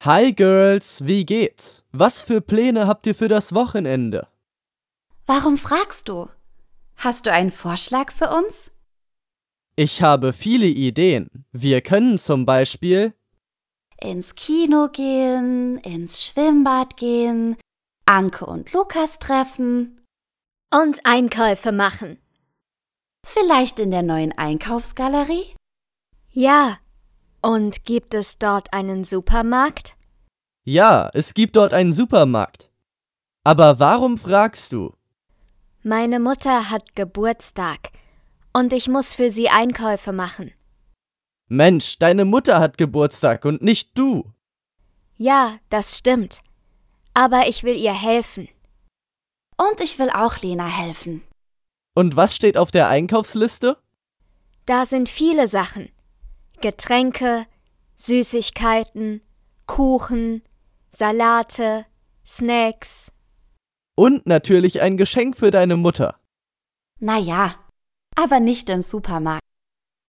Hi Girls, wie geht's? Was für Pläne habt ihr für das Wochenende? Warum fragst du? Hast du einen Vorschlag für uns? Ich habe viele Ideen. Wir können zum Beispiel Ins Kino gehen, ins Schwimmbad gehen, Anke und Lukas treffen, Und Einkäufe machen. vielleicht in der neuen Einkaufsgalerie? Ja. Und gibt es dort einen Supermarkt? Ja, es gibt dort einen Supermarkt. Aber warum fragst du? Meine Mutter hat Geburtstag und ich muss für sie Einkäufe machen. Mensch, deine Mutter hat Geburtstag und nicht du. Ja, das stimmt. Aber ich will ihr helfen. Und ich will auch Lena helfen. Und was steht auf der Einkaufsliste? Da sind viele Sachen. Getränke, Süßigkeiten, Kuchen, Salate, Snacks. Und natürlich ein Geschenk für deine Mutter. Naja, aber nicht im Supermarkt.